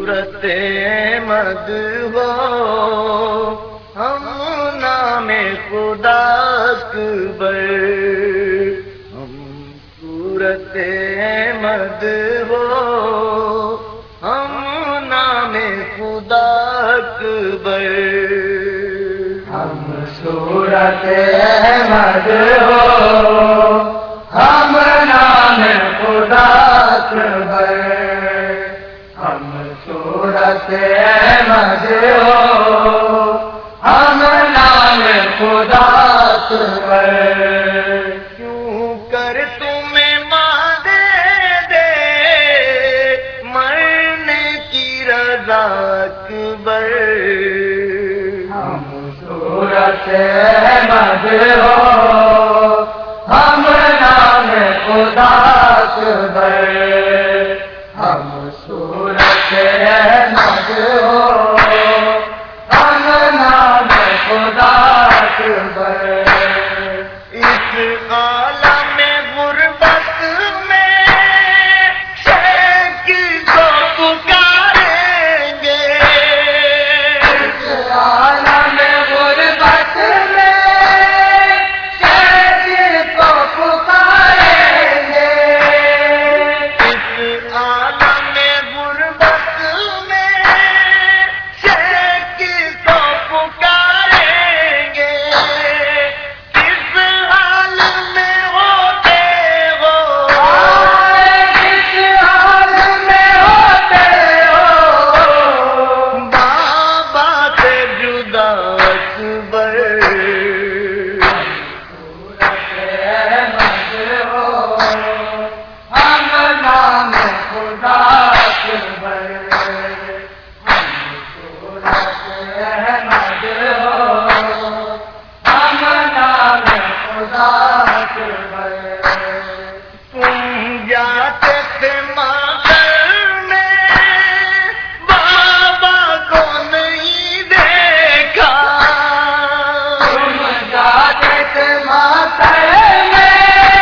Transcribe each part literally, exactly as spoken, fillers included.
صورت مد ہو ہم نام خدا اکبر، ہم صورت مد ہو ہم نام خدا اکبر، ہم صورت مد ہو ہم نام خدا اکبر، ہم صورت مد ہو ہم نام خدا اکبر، کیوں کر تمہیں ماں دے دے مرنے کی رضا اکبر، ہم صورت مد ہو ہم نام خدا اکبر، ہم صورت مد ہو ہم نام خدا اکبر، اس عالم غربت میں شیخ کو پکاریں گے، اس عالم غربت میں شیخ کو پکاریں گے، اس عالم غربت میں شیخ کو پکاریں گے، کس حال میں ہوتے ہو کس حال میں ہوتے ہو بابا سے جدا اکبر، صورت مد ہو ہم نام خدا اکبر، ہم صورت مد ہو ہم نام خدا اکبر، تم جاتے تھے ماتر میں بابا کو نہیں دیکھا، تم جاتے تھے ماتر میں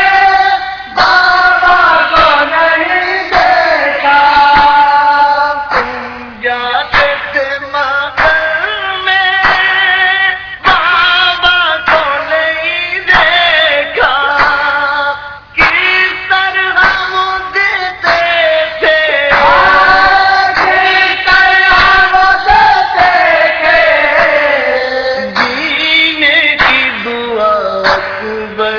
بابا کو نہیں دیکھا، تم جاتے تھے ماتر میں بابا کو نہیں دیکھا، کس طرح وہ دیتے تھے کس طرح وہ دیتے تھے جینے کی دعا اکبر،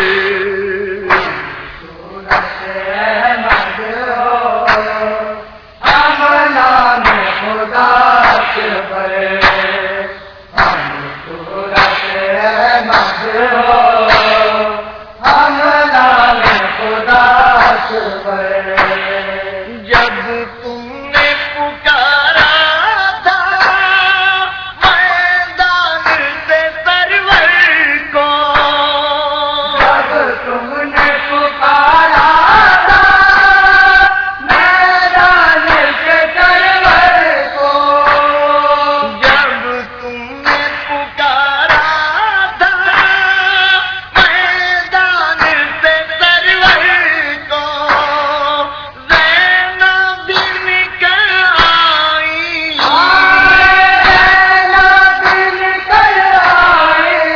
صورت مد ہو ہم نام خدا اکبر، ہم صورت مد ہو ہم نام خدا اکبر، جب تم نے پکارا تھا میدان سے سرور کو، جب تم نے پکارا تھا میدان سے سرور کو، جب تم نے پکارا تھا میدان سے سرور کو، زینب بھی نکل آئی، زینب نکل آئی،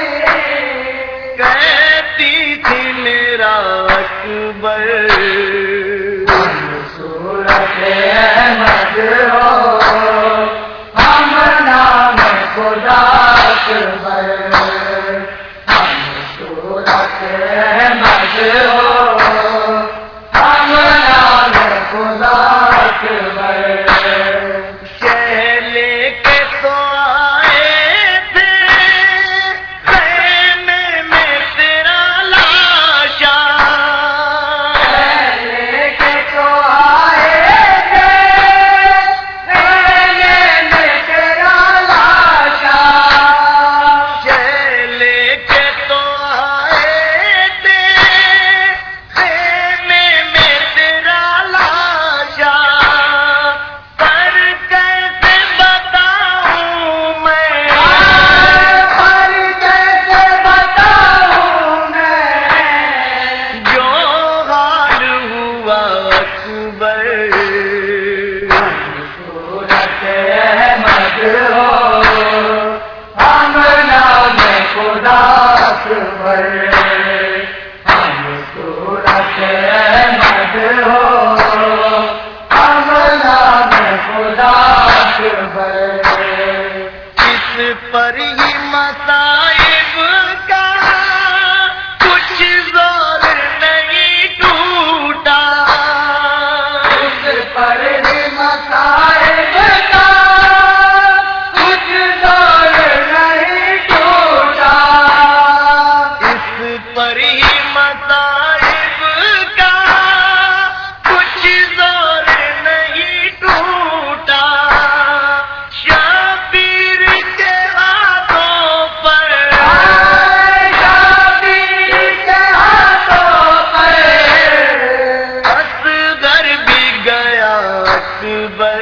کہتی تھی میرا اکبر، ہم صورت مد ہو ہم نام خدا اکبر، ہم صورت مد ہو ہم نام خدا اکبر، شہ لے کے تو آئے تھے خیمے میں تیرا لاشا، لے کے تو آئے تھے خیمے میں تیرا لاشا، شہ لے کے تو آئے تھے خیمے میں تیرا لاشا، خدا اکبر اس پر ہی مصائب کا کچھ زور نہیں ٹوٹا، اس پر ہی مصائب کا کچھ زور نہیں ٹوٹا، اس پر ہی مصائب کا کچھ زور نہیں ٹوٹا، شبیر کے ہاتھوں پر شبیر کے ہاتھوں پر اصغر بھی گیا اکبر،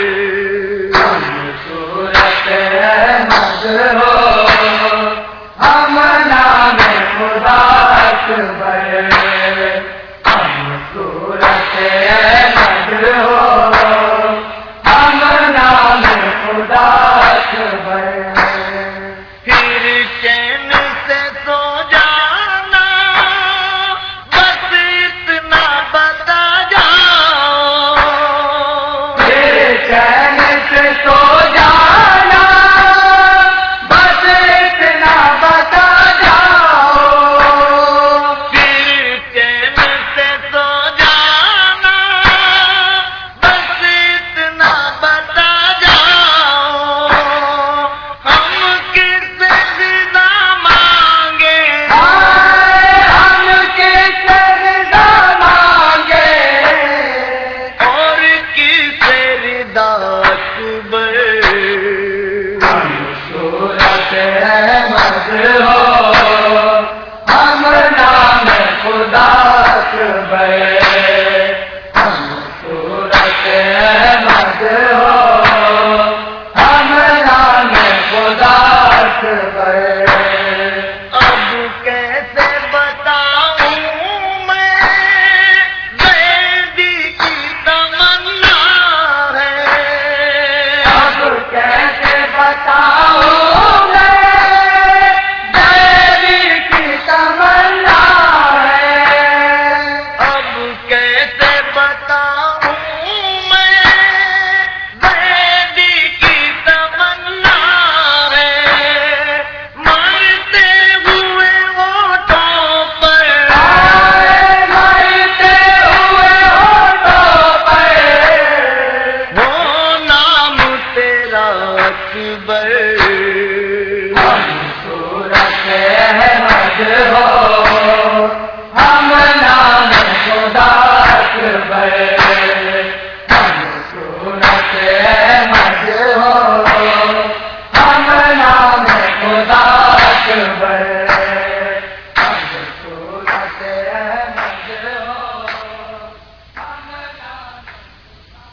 صورت احمد ہو ہم نام خدا اکبر، ہم صورت احمد ہو ہم نام خدا اکبر، پھر چین سے سو جانا بس اتنا بتا جاؤ، پھر چین سے سو جانا بس اتنا بتا جاؤ، پھر چین سے سو جانا بس اتنا بتا جاؤ، ہم کس سے رضا مانگے، ہم کس رضا مانگے، اور کس سے رضا اکبر، ہم صورت احمد ہو ہم نام خدا اکبر، ہم صورت احمد ہو ہم نام خدا اکبر، اب کیسے بتاؤں میں زیدی کی تمنا ہے، اب کیسے بتاؤں میں دیوی کی تمنا ہے، اب کیسے بتاؤں میں زیدی کی تمنا ہے، مرتے ہوئے ہونٹوں پر مرتے ہوئے ہونٹوں پر وہ نام تیرا اکبر،